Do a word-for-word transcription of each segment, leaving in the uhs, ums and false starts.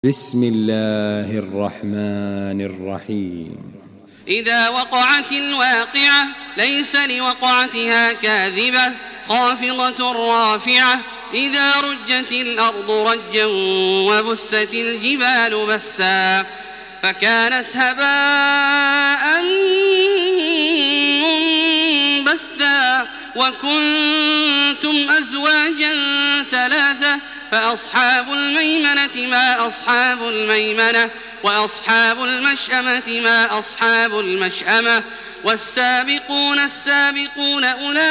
بسم الله الرحمن الرحيم. إذا وقعت الواقعة ليس لوقعتها كاذبة خافضة رافعة إذا رجت الأرض رجا وبست الجبال بسا فكانت هباء منبثا وكنتم أزواجا ثلاثة فأصحاب الميمنة ما أصحاب الميمنة وأصحاب المشأمة ما أصحاب المشأمة والسابقون السابقون أولئك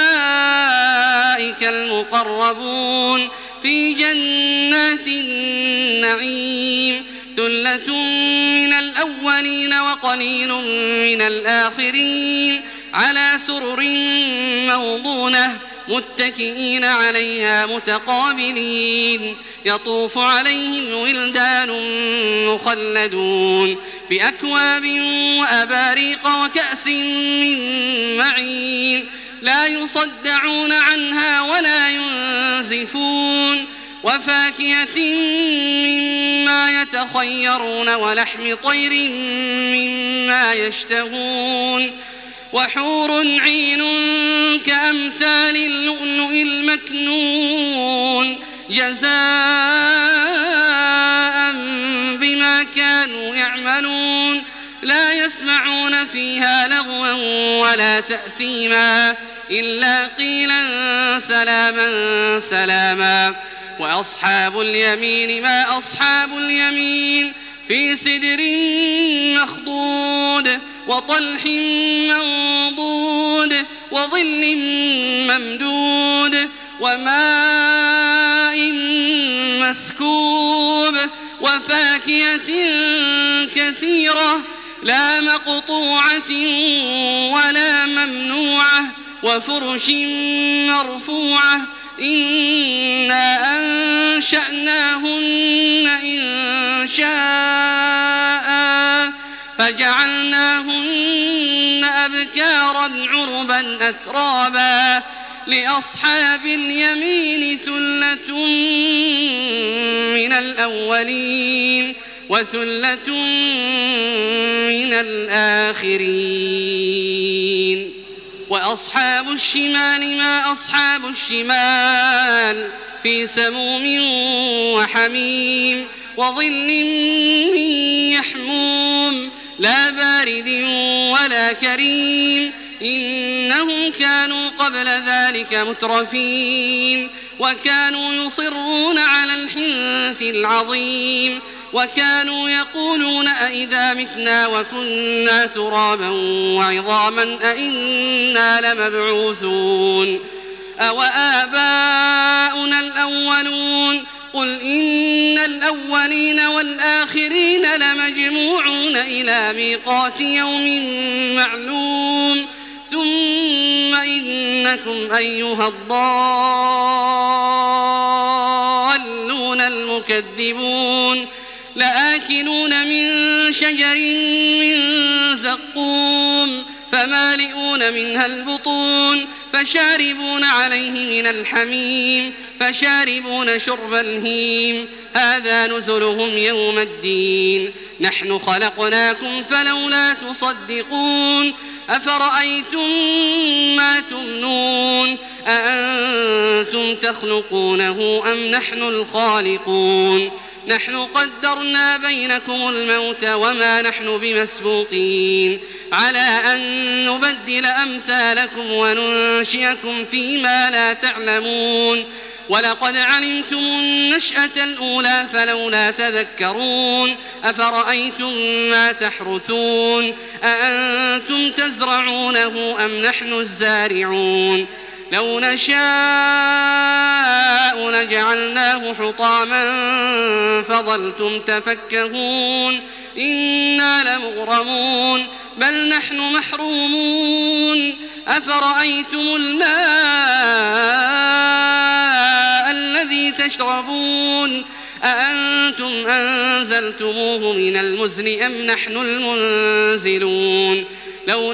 المقربون في جنات النعيم ثلة من الأولين وقليل من الآخرين على سرر موضونة متكئين عليها متقابلين يطوف عليهم ولدان مخلدون بأكواب وأباريق وكأس من معين لا يصدعون عنها ولا ينزفون وفاكهة مما يتخيرون ولحم طير مما يشتهون وحور عين كأمثال اللؤلؤ المكنون جزاء بما كانوا يعملون لا يسمعون فيها لغوا ولا تأثيما إلا قيلا سلاما سلاما وأصحاب اليمين ما أصحاب اليمين في سدر مخضود وطلح منضود وظل ممدود وماء مسكوب وفاكهة كثيرة لا مقطوعة ولا ممنوعة وفرش مرفوعة إنا أنشأناهن إن شاء فجعلناهن أبكارا عربا أترابا لأصحاب اليمين ثلة من الأولين وثلة من الآخرين وأصحاب الشمال ما أصحاب الشمال في سموم وحميم وظل من يحموم لا بارد ولا كريم إنهم كانوا قبل ذلك مترفين وكانوا يصرون على الحنث العظيم وكانوا يقولون أئذا متنا وكنا ترابا وعظاما أئنا لمبعوثون أو آباؤنا الأولون قل إن الأولين والآخرين لمجموعون إلى ميقات يوم معلوم ثم إنكم أيها الضالون المكذبون لآكلون من شجر من زقوم فمالئون منها البطون فشاربون عليه من الحميم فشاربون شرب الهيم هذا نزلهم يوم الدين نحن خلقناكم فلولا تصدقون أفرأيتم ما تمنون أأنتم تخلقونه أم نحن الخالقون نحن قدرنا بينكم الموت وما نحن بمسبوقين على أن نبدل أمثالكم وننشئكم فيما لا تعلمون ولقد علمتم النشأة الأولى فلولا تذكرون أفرأيتم ما تحرثون أأنتم تزرعونه أم نحن الزارعون لو نشاء لجعلناه حطاما فظلتم تفكهون إنا لمغرمون بل نحن محرومون أفرأيتم الماء الذي تشربون أأنتم أنزلتموه من المزن أم نحن المنزلون لو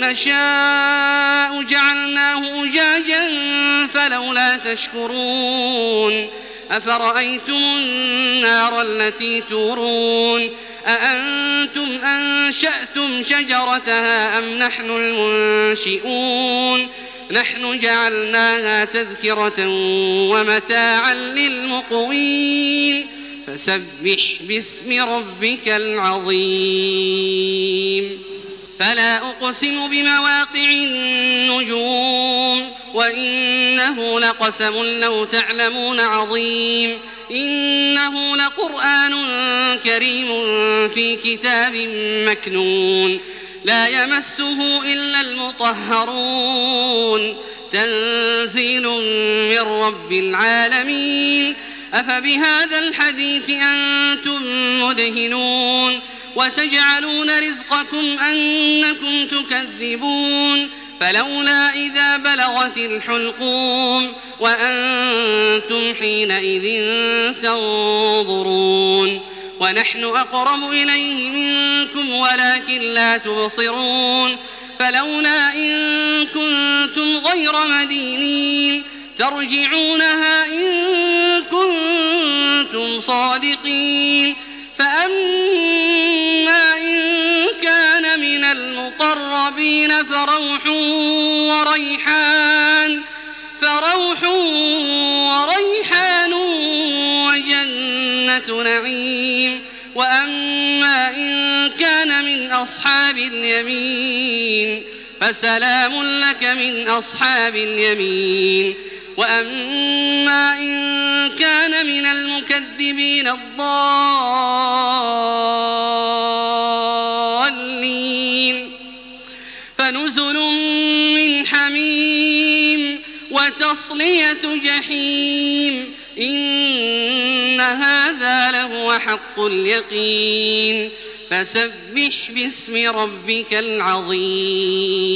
نشاء جعلناه أجاجا فلولا تشكرون أفرأيتم النار التي تورون أأنتم أنشأتم شجرتها أم نحن المنشئون نحن جعلناها تذكرة ومتاعا للمقوين فسبح باسم ربك العظيم فلا أقسم بمواقع النجوم وإنه لقسم لو تعلمون عظيم إنه لقرآن كريم في كتاب مكنون لا يمسه إلا المطهرون تنزيل من رب العالمين أفبهذا الحديث أنتم مدهنون وتجعلون رزقكم أنكم تكذبون فلولا إذا بلغت الحلقوم وأنتم حينئذ تنظرون ونحن أقرب إليه منكم ولكن لا تبصرون فلولا إن كنتم غير مدينين ترجعونها إن كنتم صادقين فأما إن كان من المقربين فروح وريحان فروح وريحان وجنة نعيم وأما إن كان من أصحاب اليمين فسلام لك من أصحاب اليمين وأما إن كان من المكذبين الضالين فنزل من حميم وتصلية جحيم إن هذا لهو حق اليقين فسبح باسم ربك العظيم